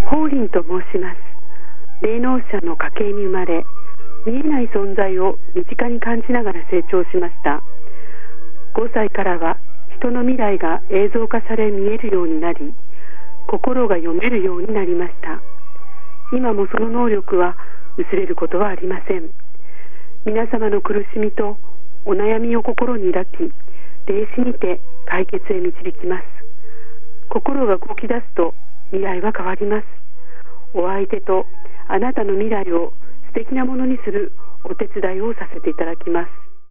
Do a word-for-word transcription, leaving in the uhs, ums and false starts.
法輪と申します。霊能者の家系に生まれ、見えない存在を身近に感じながら成長しました。ごさいからは人の未来が映像化され見えるようになり、心が読めるようになりました。今もその能力は薄れることはありません。皆様の苦しみとお悩みを心に抱き、霊視にて解決へ導きます。心が動き出すと未来は変わります。お相手とあなたの未来を素敵なものにするお手伝いをさせていただきます。